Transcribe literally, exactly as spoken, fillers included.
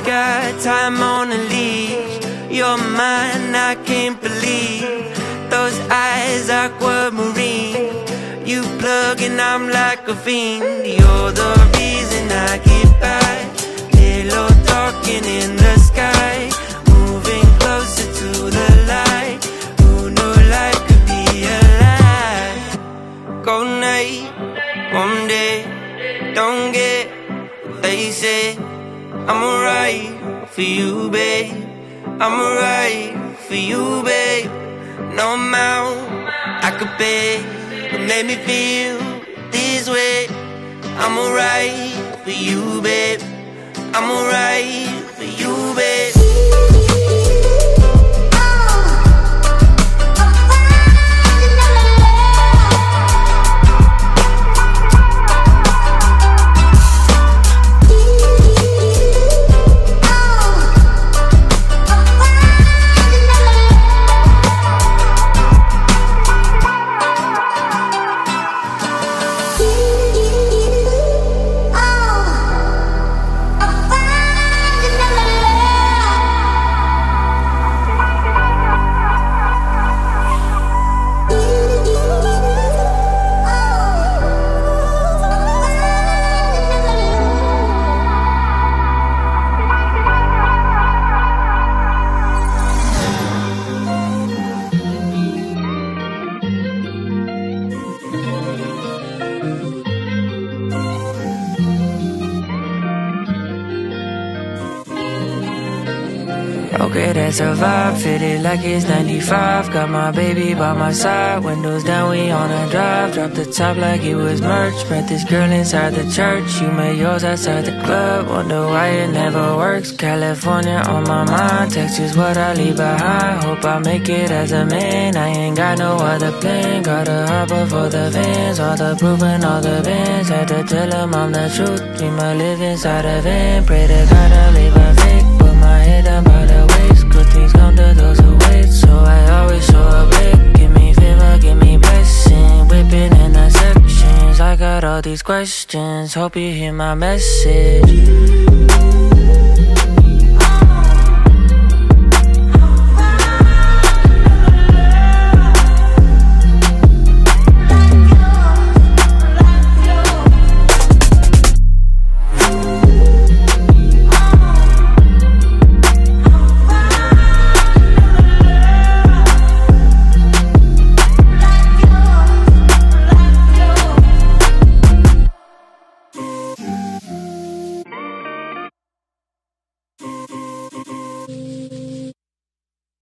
got time on a leash. You're mine, I can't believe. Those eyes, aquamarine. You plug and I'm like a fiend. You're the reason I get by. Hello, talking in the sky. Moving closer to the light. Who knew life could be a lie? Cold night, one day. Don't get what they say. I'm alright for you, babe. I'm alright for you, babe. No amount I could pay would make me feel this way. I'm alright for you, babe. I'm alright for you, babe. Okay, that's a vibe, fitted like it's ninety-five. Got my baby by my side, windows down, we on a drive. Drop the top like it was merch, met this girl inside the church. You made yours outside the club, wonder why it never works. California on my mind, Texas what I leave behind. Hope I make it as a man, I ain't got no other plan. Gotta harbor for the fans, all the proof and all the bands. Had to tell them I'm the truth, dream I live inside a van. Pray to God I leave a fake, put my head up by the waist. Good things come to those who wait, so I always show up late. Give me favor, give me blessing, whipping in the sections. I got all these questions, hope you hear my message.